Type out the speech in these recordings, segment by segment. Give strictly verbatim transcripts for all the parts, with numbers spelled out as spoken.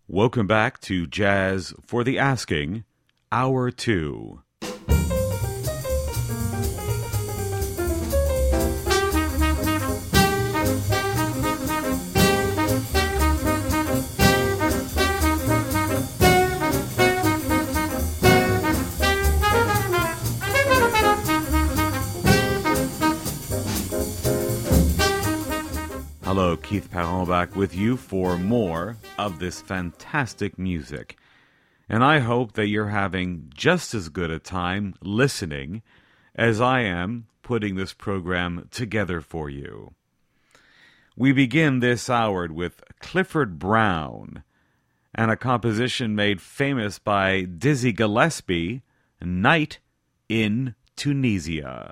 Welcome back to Jazz for the Asking, Hour two. Hello, Keith Parent back with you for more of this fantastic music. And I hope that you're having just as good a time listening as I am putting this program together for you. We begin this hour with Clifford Brown and a composition made famous by Dizzy Gillespie, Night in Tunisia.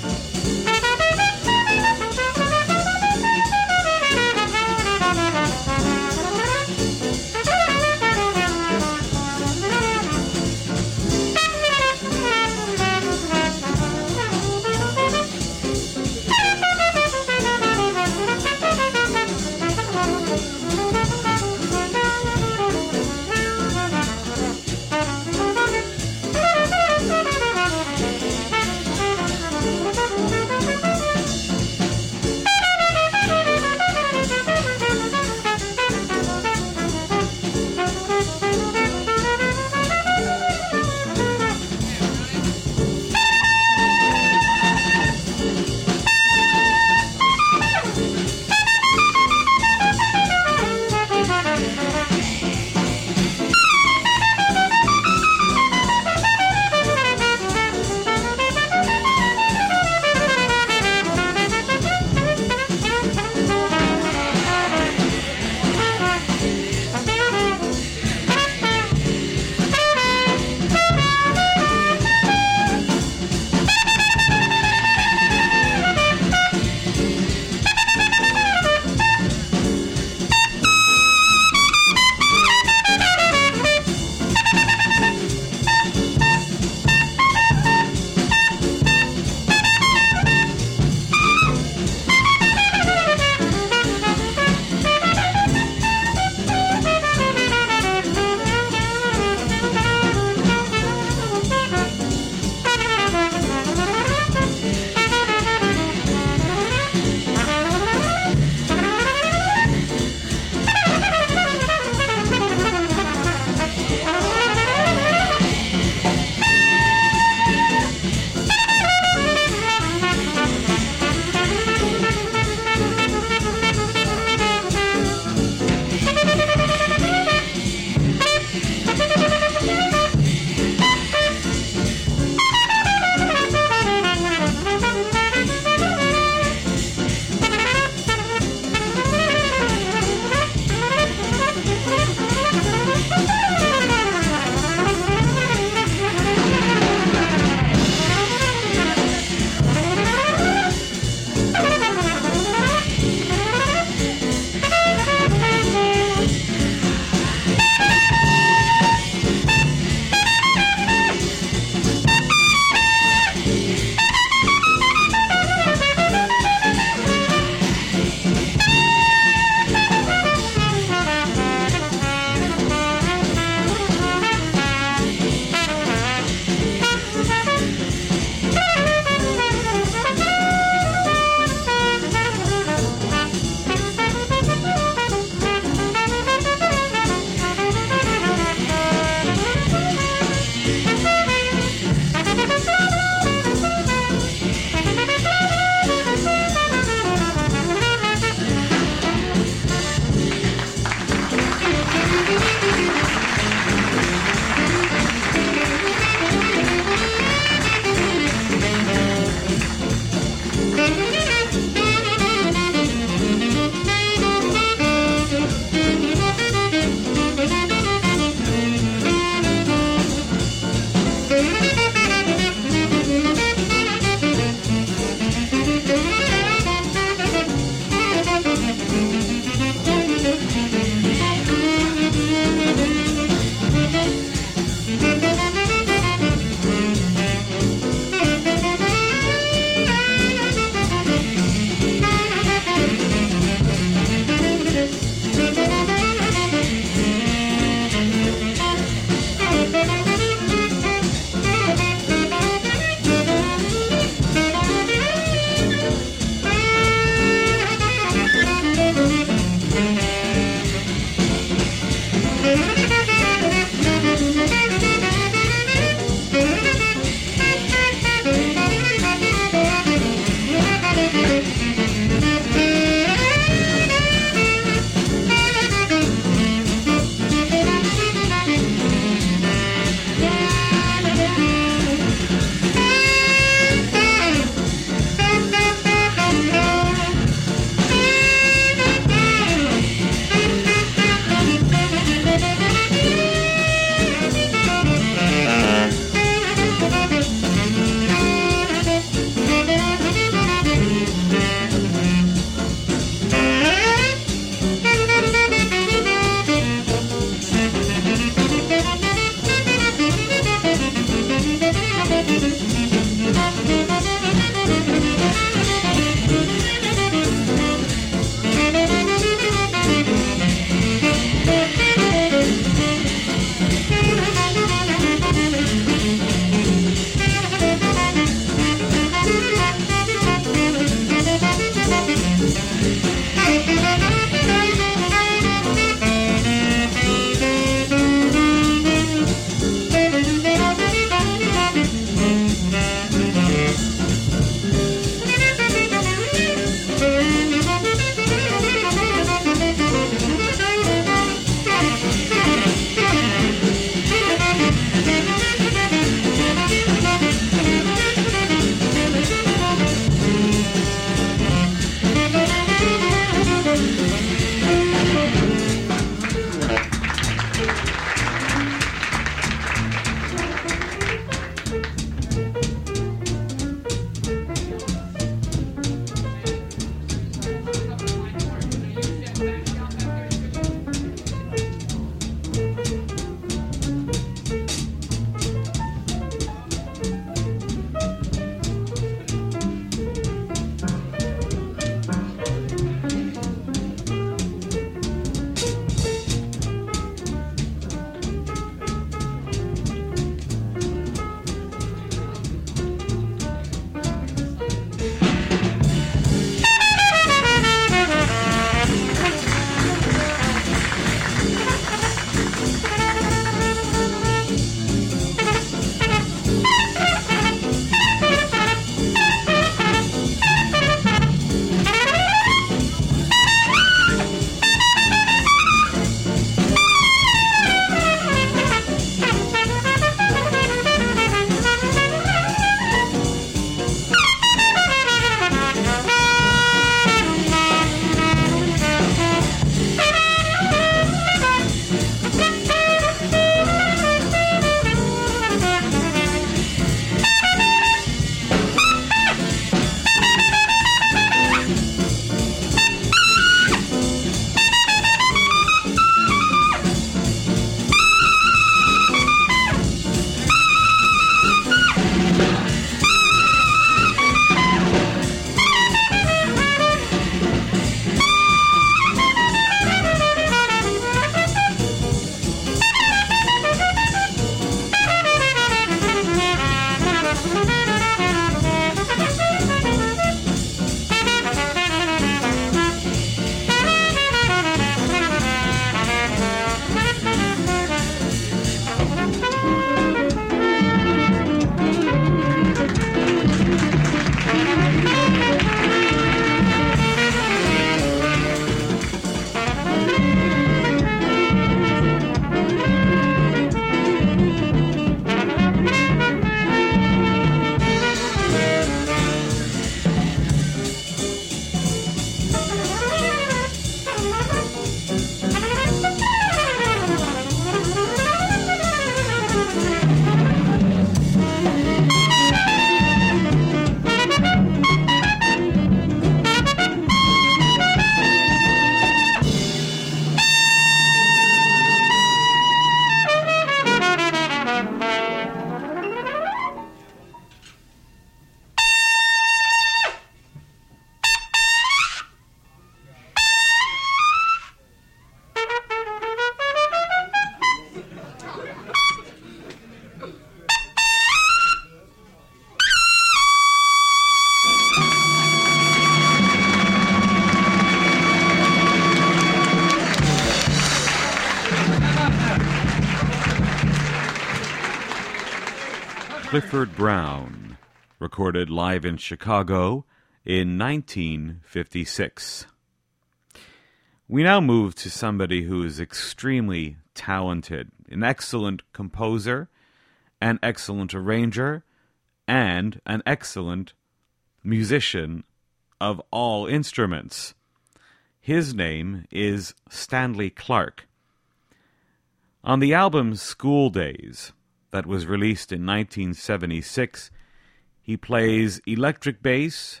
Clifford Brown, recorded live in Chicago in nineteen fifty-six. We now move to somebody who is extremely talented, an excellent composer, an excellent arranger, and an excellent musician of all instruments. His name is Stanley Clarke. On the album School Days, that was released in nineteen seventy-six, he plays electric bass,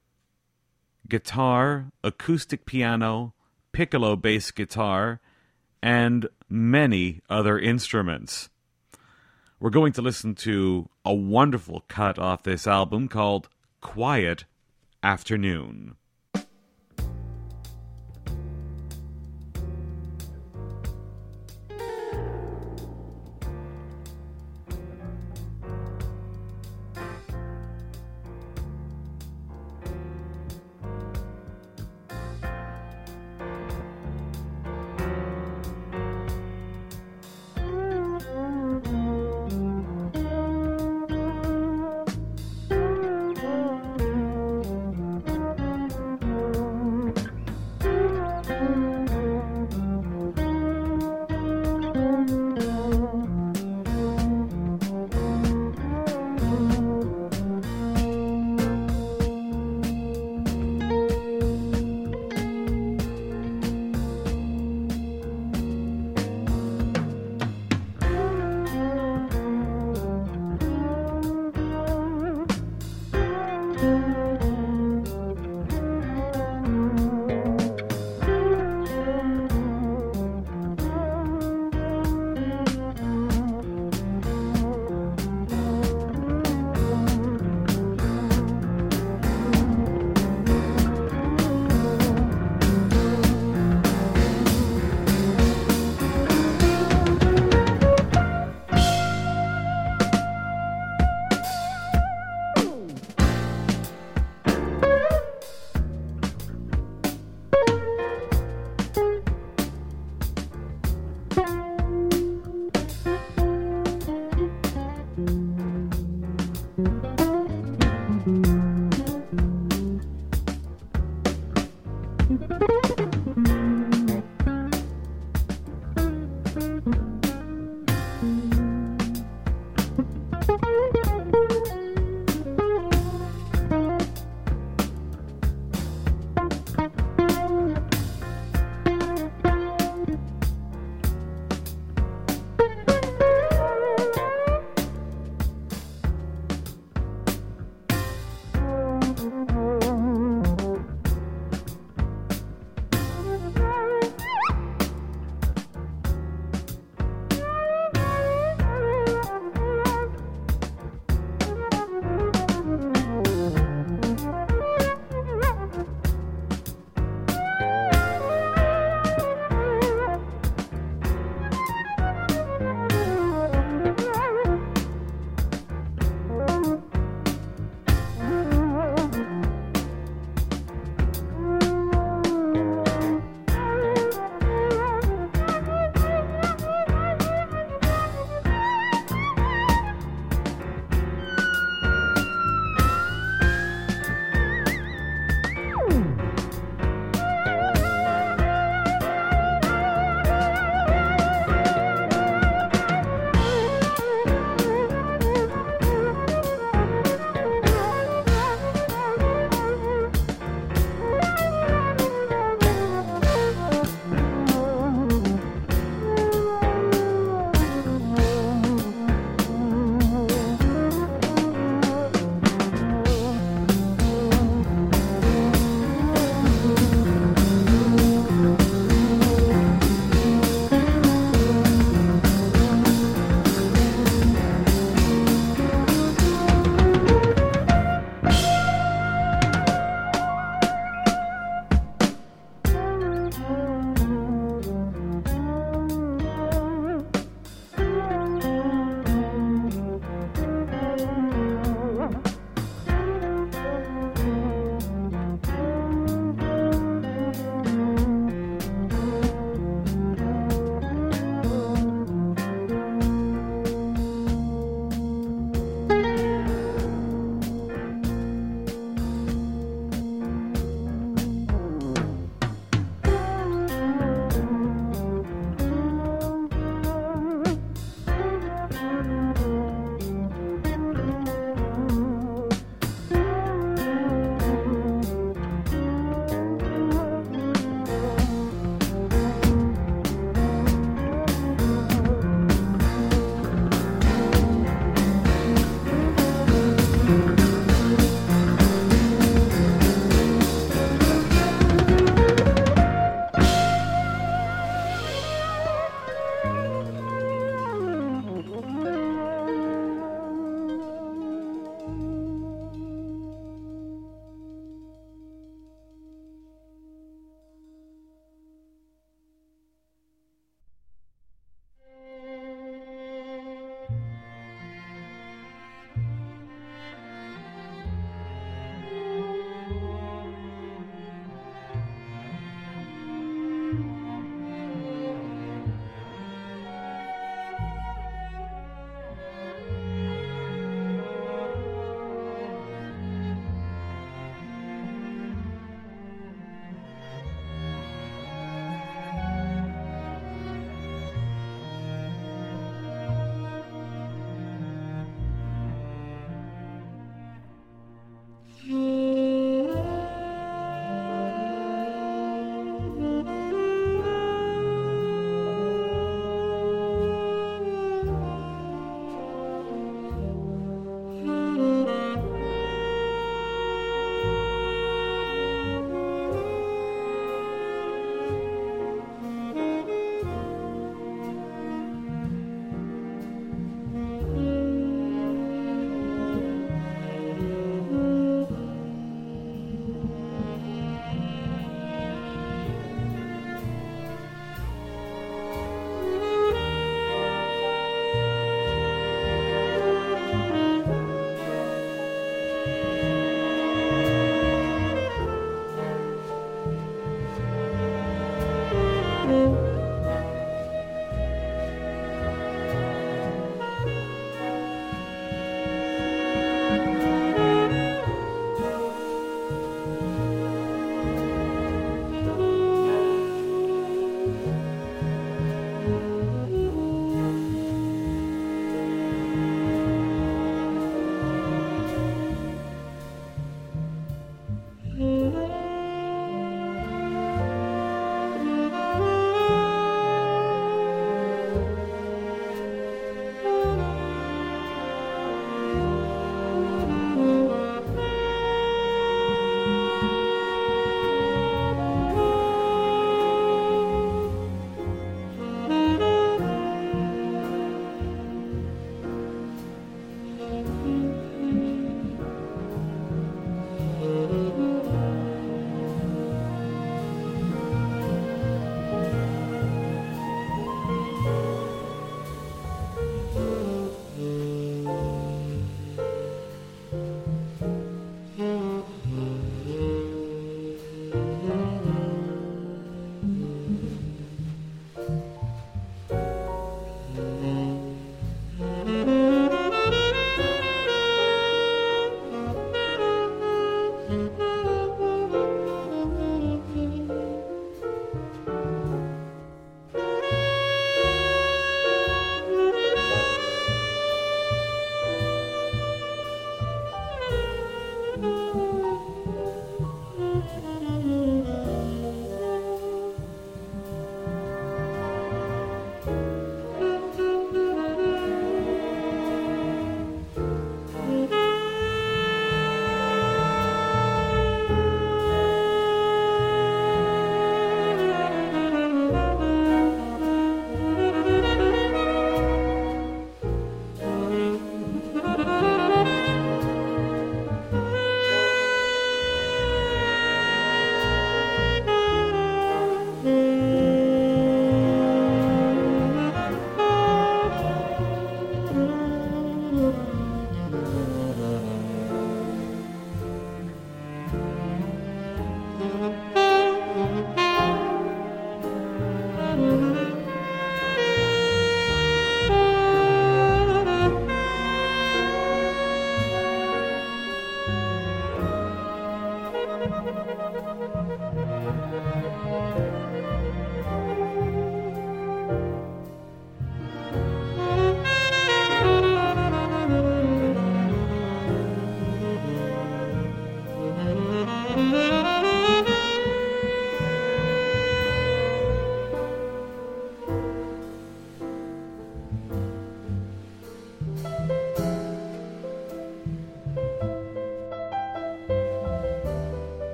guitar, acoustic piano, piccolo bass guitar, and many other instruments. We're going to listen to a wonderful cut off this album called Quiet Afternoon.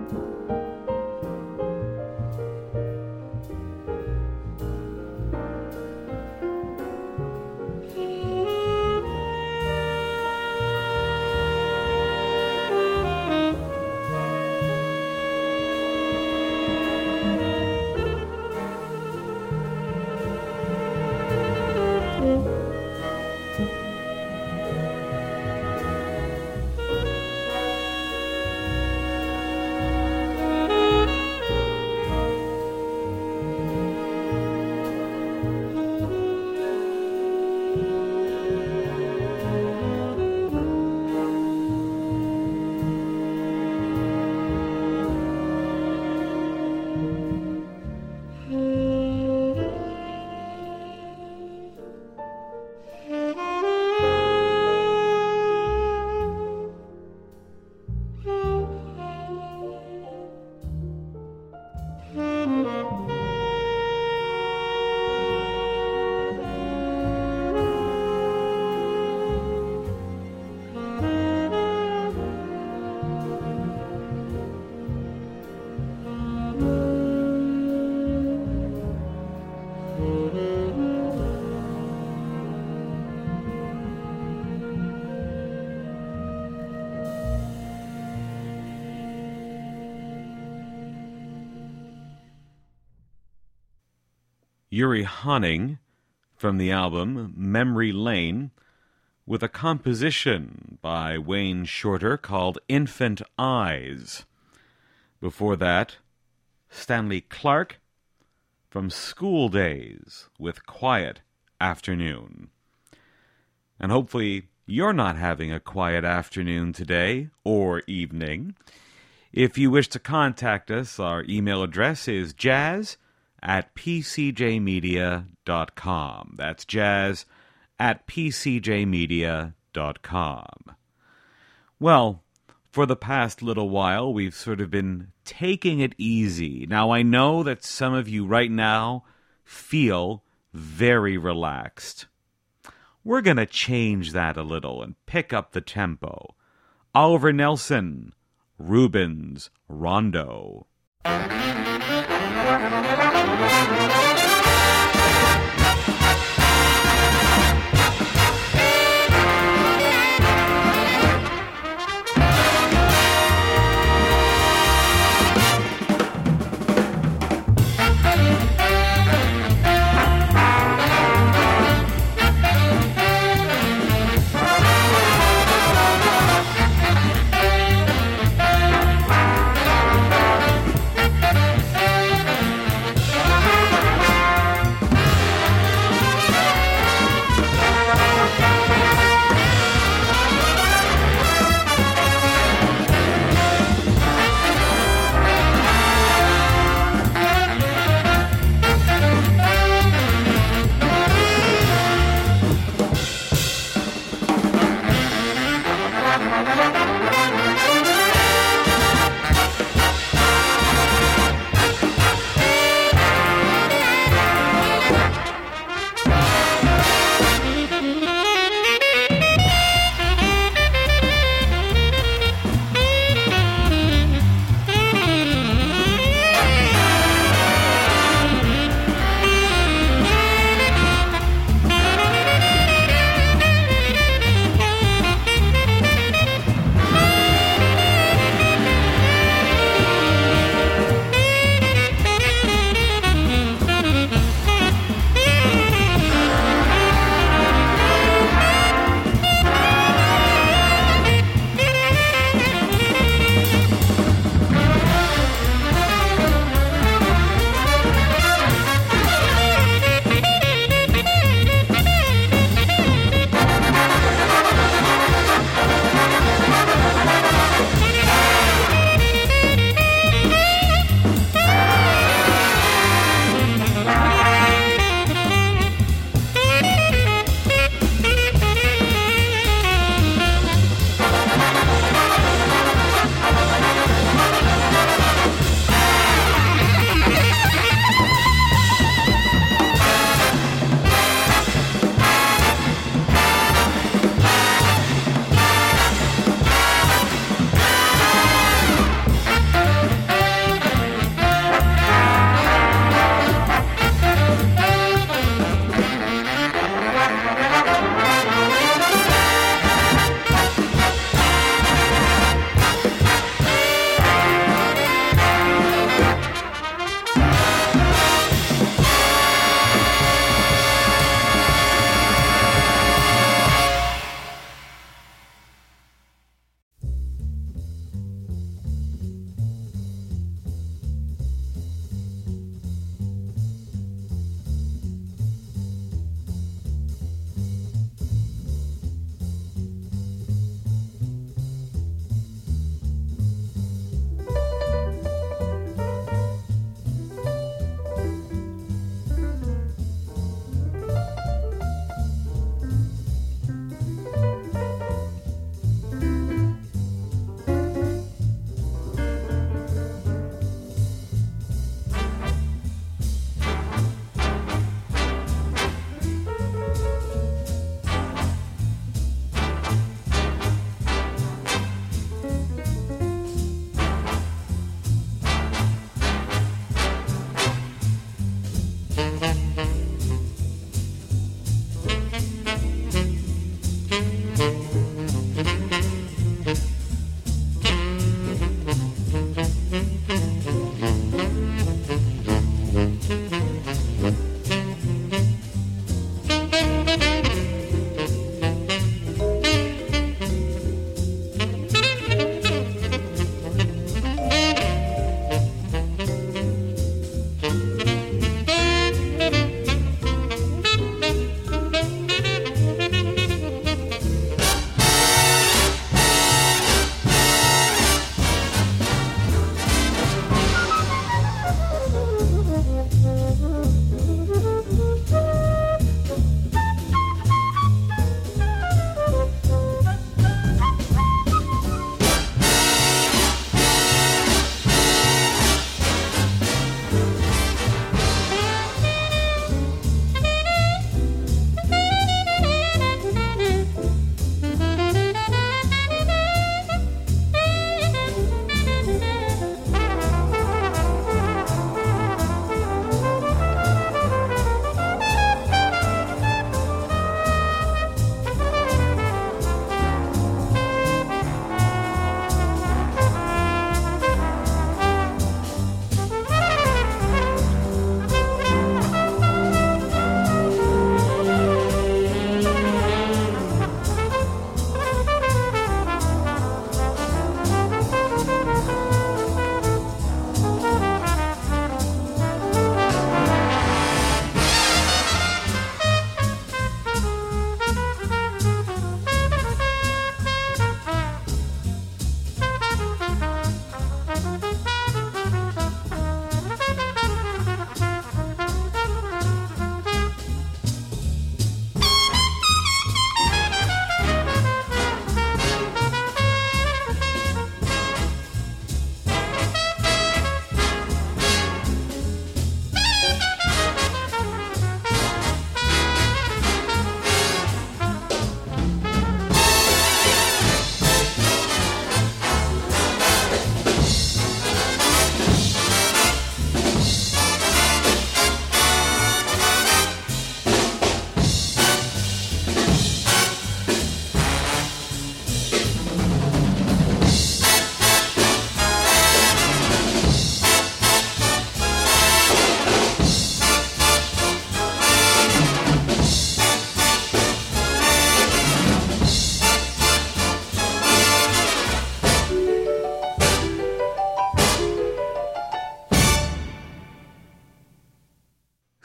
Yuri Honning from the album Memory Lane with a composition by Wayne Shorter called Infant Eyes. Before that, Stanley Clarke from School Days with Quiet Afternoon. And hopefully you're not having a quiet afternoon today or evening. If you wish to contact us, our email address is jazz at p c j media dot com. That's jazz at p c j media dot com. Well, for the past little while, we've sort of been taking it easy. Now, I know that some of you right now feel very relaxed. We're going to change that a little and pick up the tempo. Oliver Nelson, Rubens Rondo. Thank you.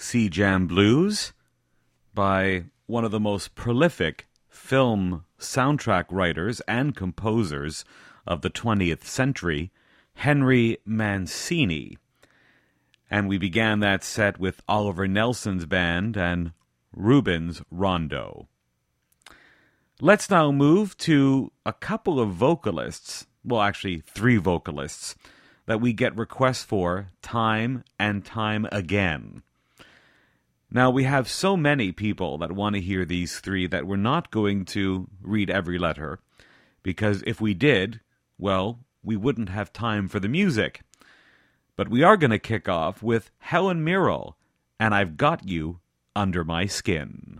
Sea Jam Blues by one of the most prolific film soundtrack writers and composers of the twentieth century, Henry Mancini. And we began that set with Oliver Nelson's band and Rubens Rondo. Let's now move to a couple of vocalists, well, actually three vocalists, that we get requests for time and time again. Now, we have so many people that want to hear these three that we're not going to read every letter, because if we did, well, we wouldn't have time for the music. But we are going to kick off with Helen Mirren, and I've Got You Under My Skin.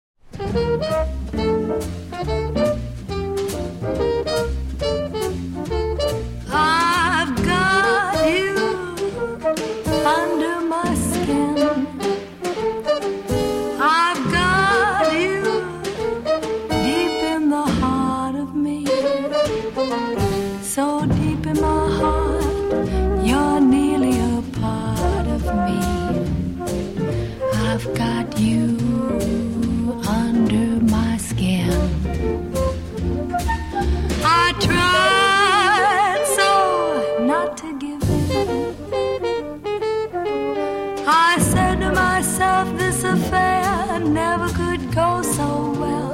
I've got you under my skin. I've got you deep in the heart of me. So deep in my heart, you're nearly a part of me. I've got you under my skin. I tried so not to give in. I said to myself, this affair never could go so well.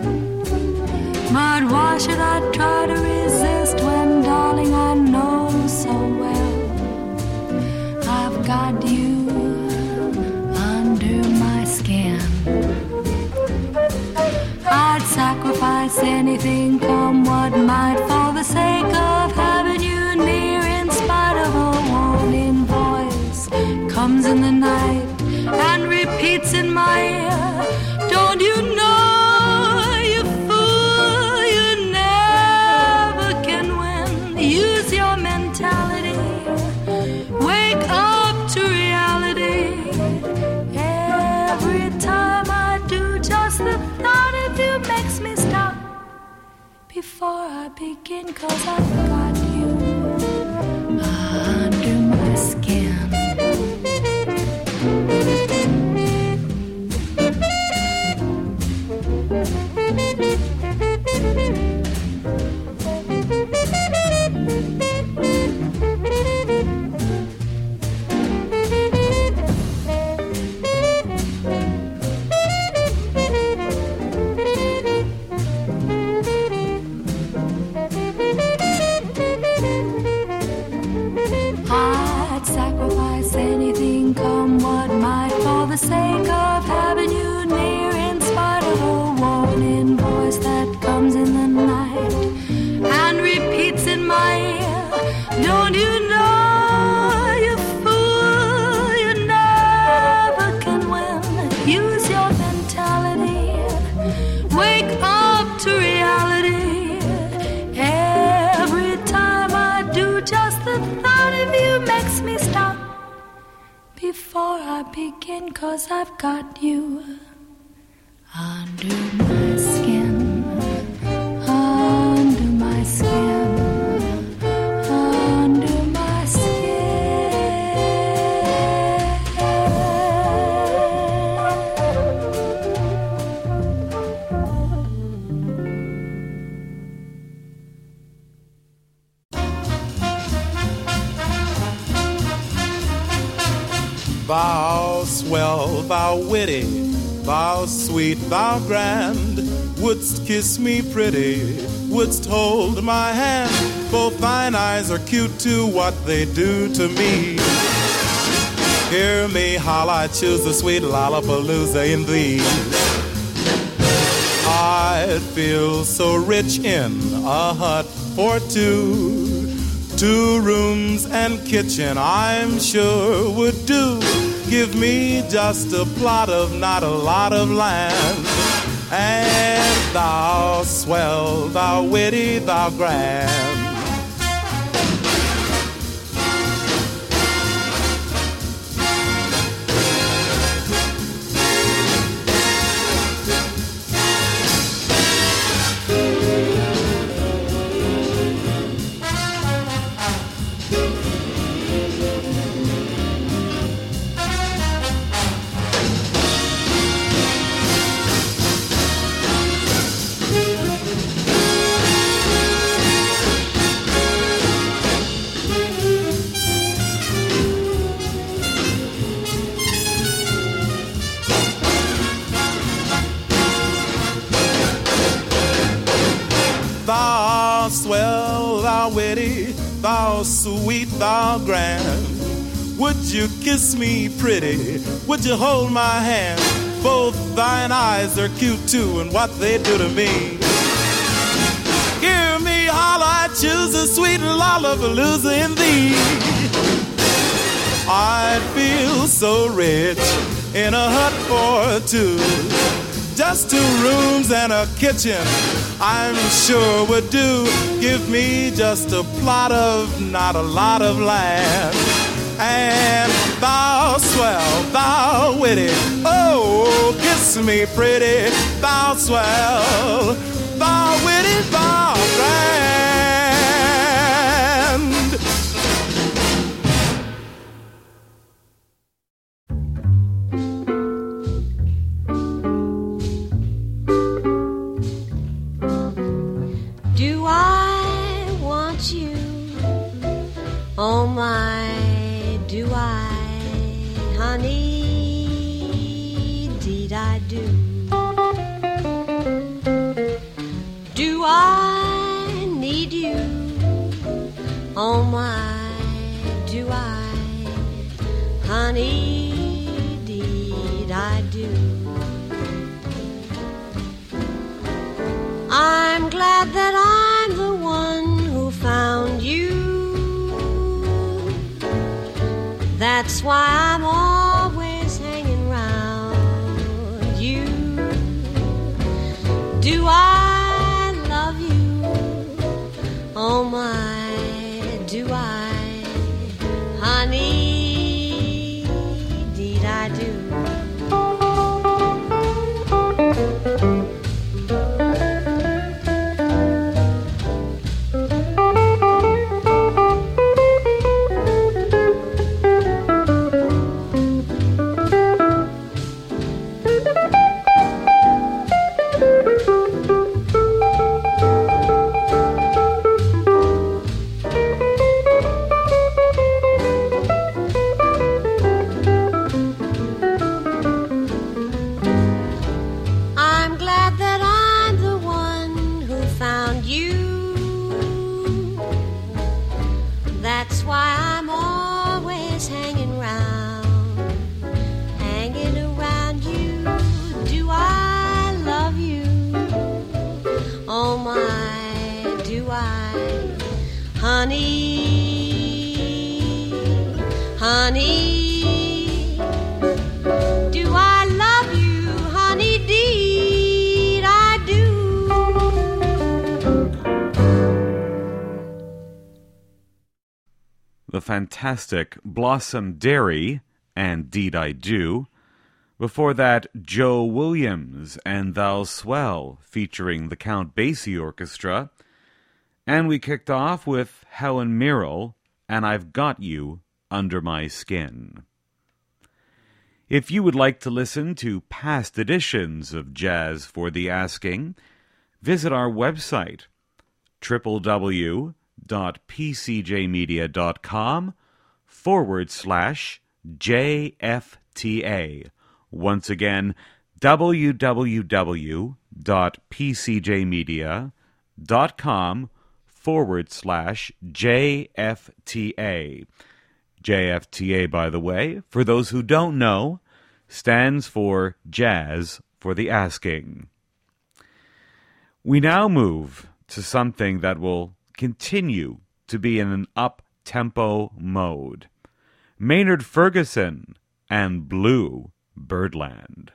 But why should I try to resist when, darling, I know so well I've got you under my skin. I'd sacrifice anything, come what might, for the sake of having you near, in spite of a warning voice comes in the night and repeats in my ear, don't you know, you fool, you never can win. Use your mentality, wake up to reality. Every time I do, just the thought of you makes me stop before I begin, 'cause I've got you under my skin. I'd sacrifice anything, come what might, for the sake of having you near, in spite of a warning voice that comes in the night and repeats in my ear, don't you know, you fool, you never can win. Use your mentality, wake up to reality. Every time I do, just the thought of you makes me stop before I begin, 'cause I've got you under my skin, under my skin, under my skin. Thou swell, thou witty, thou sweet, thou grand, wouldst kiss me pretty, wouldst hold my hand. Both thine eyes are cute to what they do to me. Hear me howl, I choose the sweet lollapalooza in thee. I'd feel so rich in a hut for two. Two rooms and kitchen I'm sure would do. Give me just a plot of not a lot of land. And thou swell, thou witty, thou grand. thou sweet, thou grand. Would you kiss me pretty? Would you hold my hand? Both thine eyes are cute too, and what they do to me. Hear me holler, I choose a sweet lollapalooza in thee. I'd feel so rich in a hut for two. Just two rooms and a kitchen, I'm sure would do. Give me just a plot of not a lot of land. And thou swell, thou witty, oh, kiss me pretty, thou swell, thou witty, thou grand. Do I want you? Oh my, do I, honey? Indeed I do. Do I need you? Oh my, do I, honey? Indeed I do. I'm glad that I'm the one who found you. That's why I'm always hanging round you. Do I love you? Oh my, do I, honey? Indeed I do. Fantastic Blossom Dairy and Deed I Do. Before that, Joe Williams and Thou Swell featuring the Count Basie Orchestra. And we kicked off with Helen Mirrell and I've Got You Under My Skin. If you would like to listen to past editions of Jazz for the Asking, visit our website, w w w dot p c j media dot com forward slash J F T A. Once again, w w w dot p c j media dot com forward slash J F T A. J F T A, by the way, for those who don't know, stands for Jazz for the Asking. We now move to something that will continue to be in an up-tempo mode. Maynard Ferguson and Blue Birdland.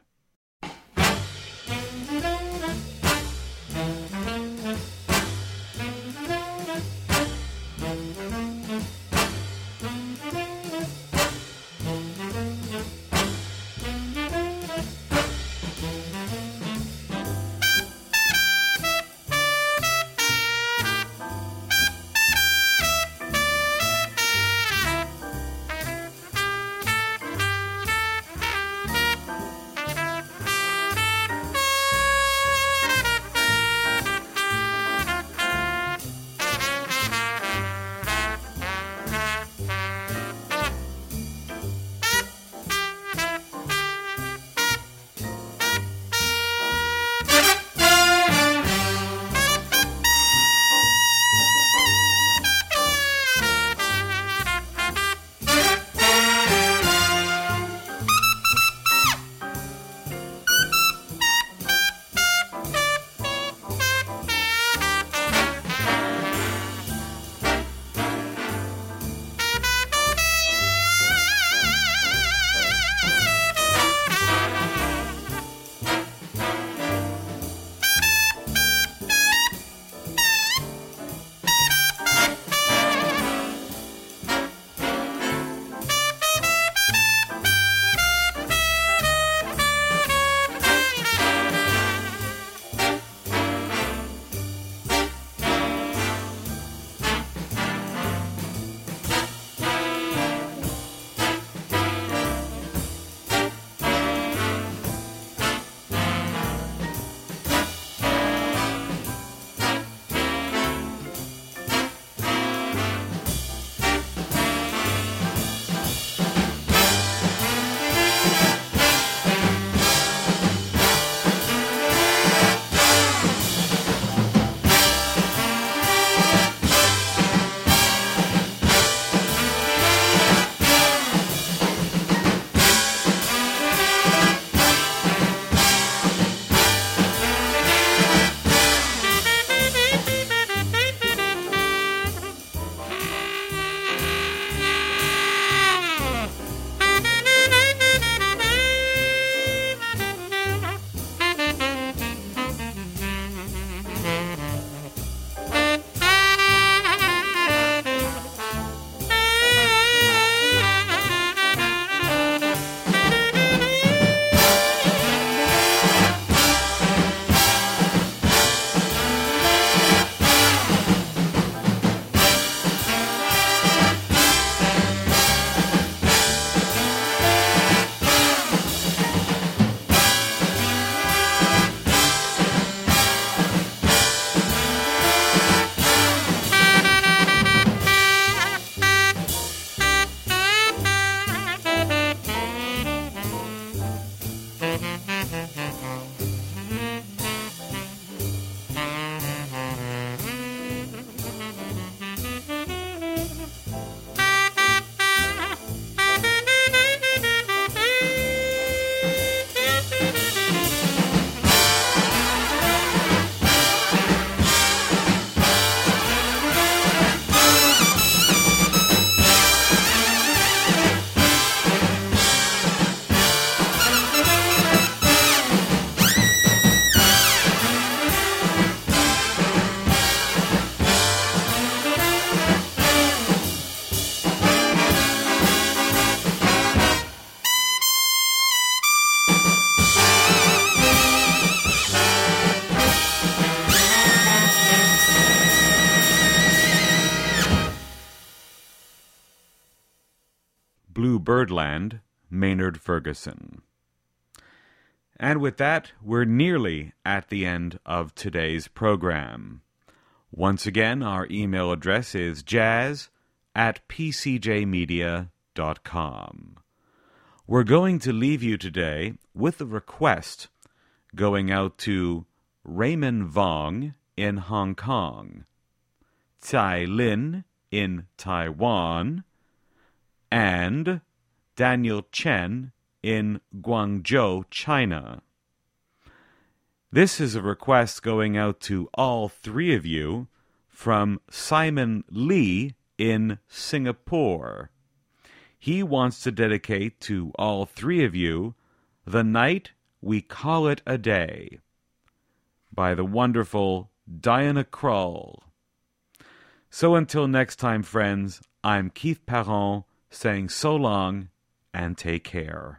Blue Birdland, Maynard Ferguson. And with that, we're nearly at the end of today's program. Once again, our email address is jazz at p c j media dot com. We're going to leave you today with a request going out to Raymond Vong in Hong Kong, Tsai Lin in Taiwan, and Daniel Chen in Guangzhou, China. This is a request going out to all three of you from Simon Lee in Singapore. He wants to dedicate to all three of you The Night We Call It a Day by the wonderful Diana Krall. So until next time, friends, I'm Keith Perron saying so long and take care.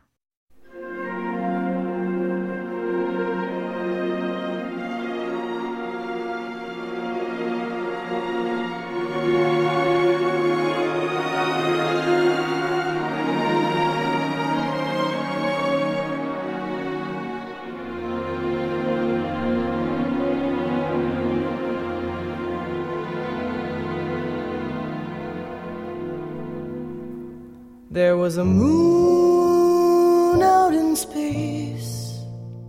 There was a moon out in space,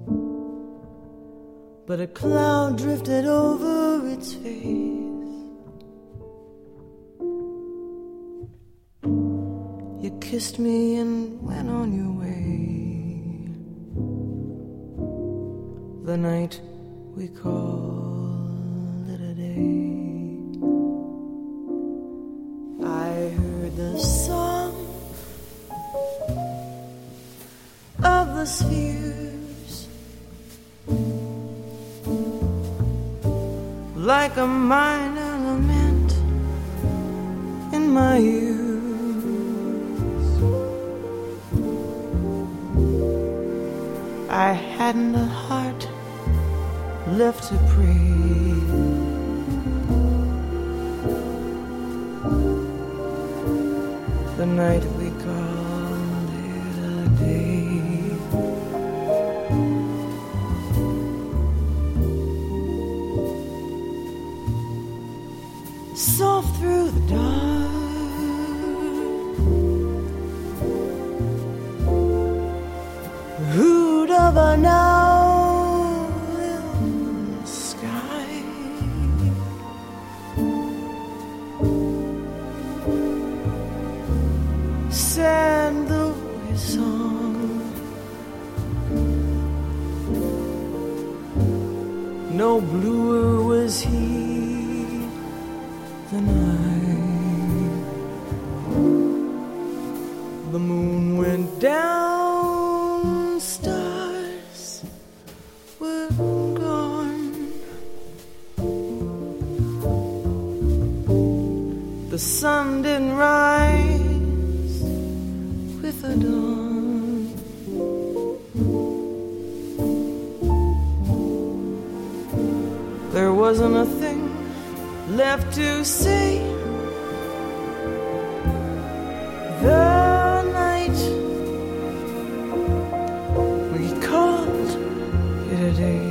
but a cloud drifted over its face. You kissed me and went on your way. The night we called it a day. I heard the song of the spheres, like a minor lament in my ears. I hadn't a heart left to pray. The night we called it a day. Soft through the dark, hoot of an owl in the sky, sang the song. No bluer was he the night. The moon went down, stars were gone. The sun didn't rise with the dawn. There wasn't a thing left to say. The night we called it a day.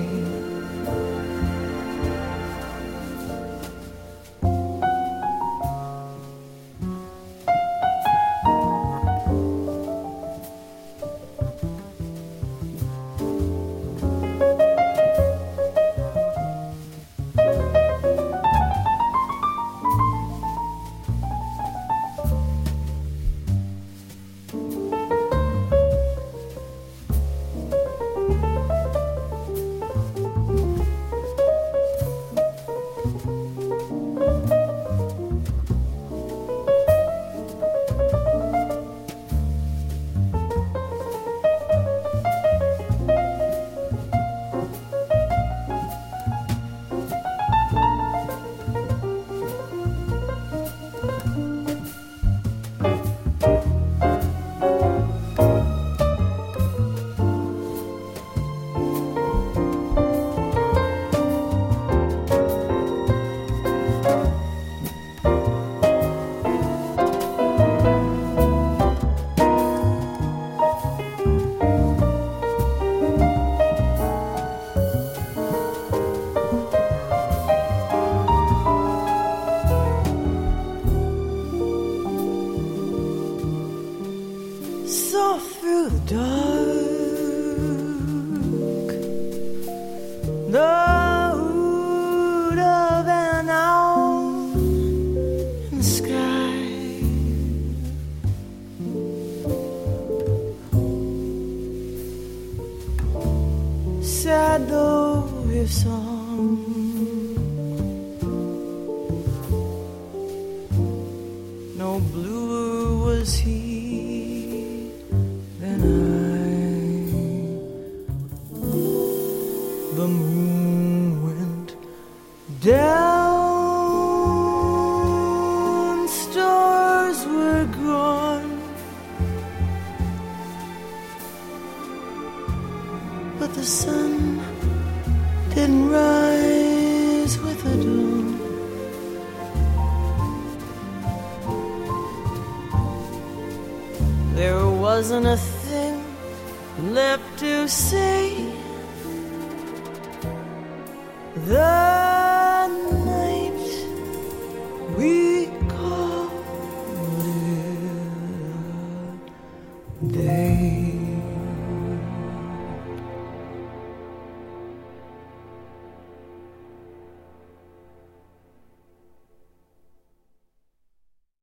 saw through the dark the hood of an owl in the sky. Sad though his song, no bluer was he than I. The moon went down, stars were gone, but the sun didn't rise with the dawn. There wasn't a thing left to say. The